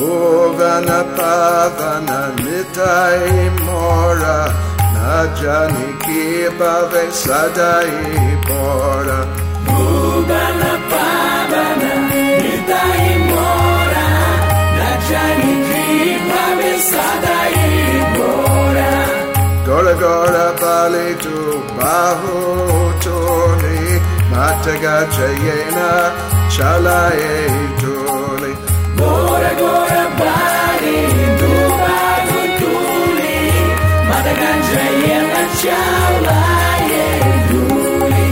Bhovana Pavana Nitai Mora Najani Ki Bhave Sadai Bora Bhovana Pavana Nitai Mora Najani Ki Bhave Sadai Bora Gora Gora Bali Tu Bahu Toli Mataga Jayena Chalaye Toli Gora Gora Bali Tu Bahu Toli Mataga Jayena Chalaye Toli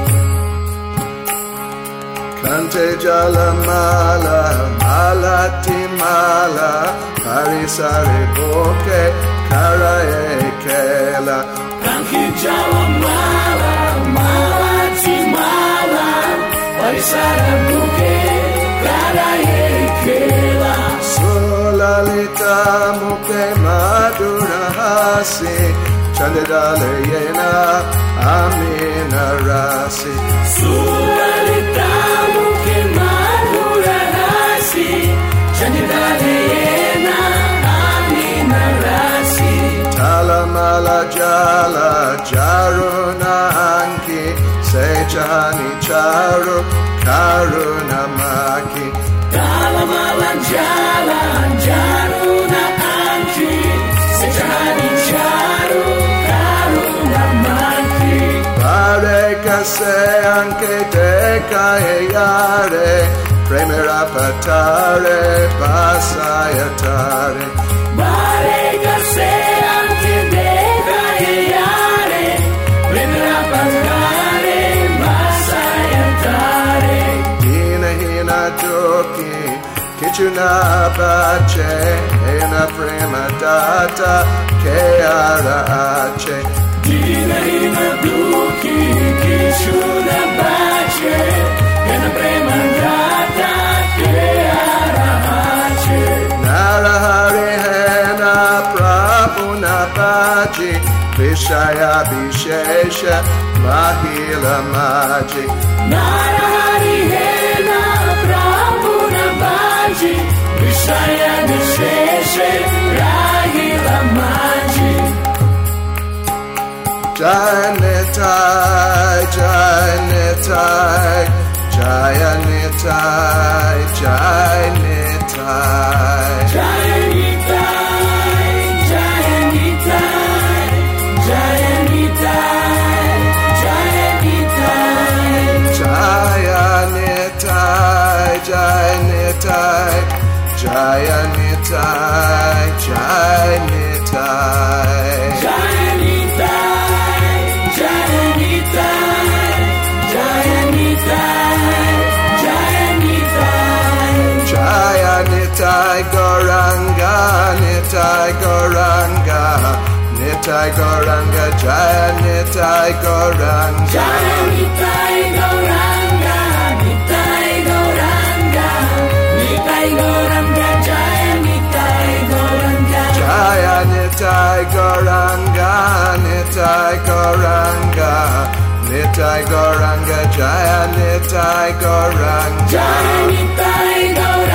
Kante Jala Mala Malati Mala Parisare Boke Karaye Kela Kanki Jala Mala Malati Mala Parisare Boke Karaye Kela Solalita Muke Madura Hasi Chandidale Yena Amina Rasi Solalita Muke Madura Hasi Chandidale Yena Amina Rasi Talamala Jala Jaruna Anki Sechani Charu Karuna Maki Talamala Jala Jaruna Anki Sechani Charu Karuna Maki Pareka se anche te yare Premera patare Pasayatare Pareka se anche te yare Premera patare Pasayatare Hina hina joki Kichuna bache Ena prema data Keara ache Dina hina duki Kishuna bache Ena prema data Keara ache Narahari hena prabhuna baji Vishaya Vishesha Mahila Maji Narahari Hena Prabhuna Baji Vishaya Visheshe Rahila Maji Jayanitai, Jayanitai, Jayanitai, Jayanitai Jayanitai, Jayanitai, Jayanitai, Jayanitai Jayanitai, Jayanitai, Jayanitai, Jayanitai, Jayanitai, Jayanitai, Jayanitai Goranga, Nitai Goranga, Nitai Goranga, Jayanitai Goranga, Jayanitai Gauranga, Nitai Gauranga, Nitai Gauranga, Jayanitai Gauranga, Jayanitai Goranga, Nitai Goranga, Nitai Goranga, Jayanitai Goranga, Jayanitai Gauranga.